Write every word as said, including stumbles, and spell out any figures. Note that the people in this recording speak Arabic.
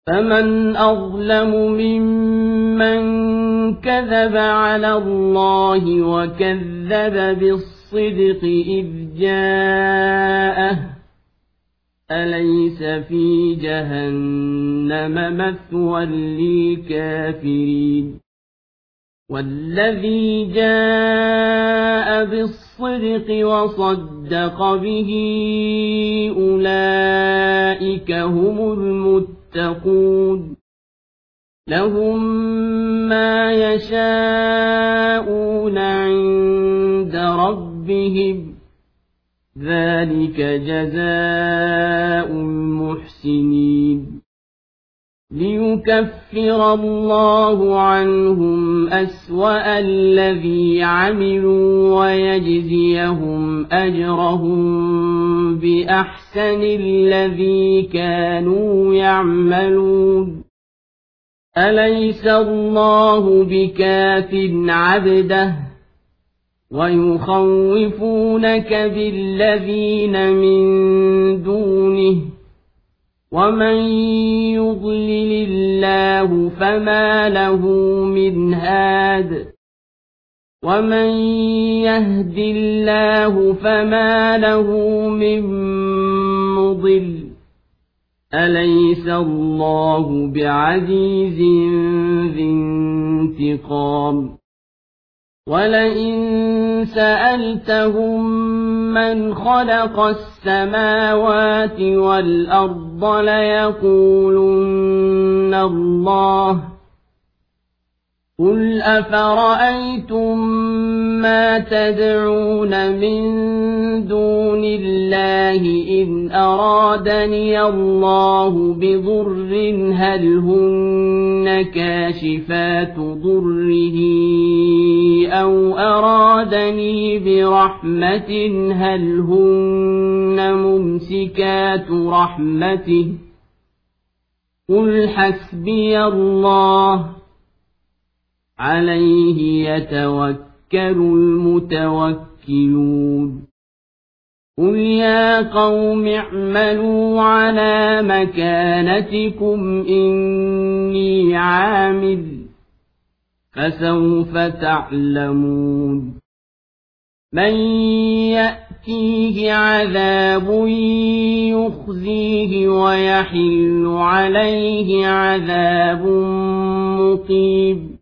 فمن أظلم ممن كذب على الله وكذب بالصدق إذ جاءه أليس في جهنم مثوى للكافرين والذي جاء بالصدق وصدق به أولئك هم المتقون لهم ما يشاءون عند ربهم ذلك جزاء المحسنين ليكفر الله عنهم أسوأ الذي عملوا ويجزيهم أجرهم بأحسن الذي كانوا يعملون أليس الله بكاف عبده ويخوفونك بالذين من دونه ومن يضلل الله فما له من هاد ومن يهد الله فما له من مضل أليس الله بعزيز ذي انتقام ولئن سألتهم من خلق السماوات والأرض ليقولن الله قل أفرأيتم ما تدعون من دون الله إن أرادني الله بضر هل هن كاشفات ضره أو أرادني برحمة هل هن ممسكات رحمته قل حسبي الله عليه يتوكل المتوكلون قل يا قوم اعملوا على مكانتكم إني عامل فسوف تعلمون من يأتيه عذاب يخزيه ويحل عليه عذاب مقيم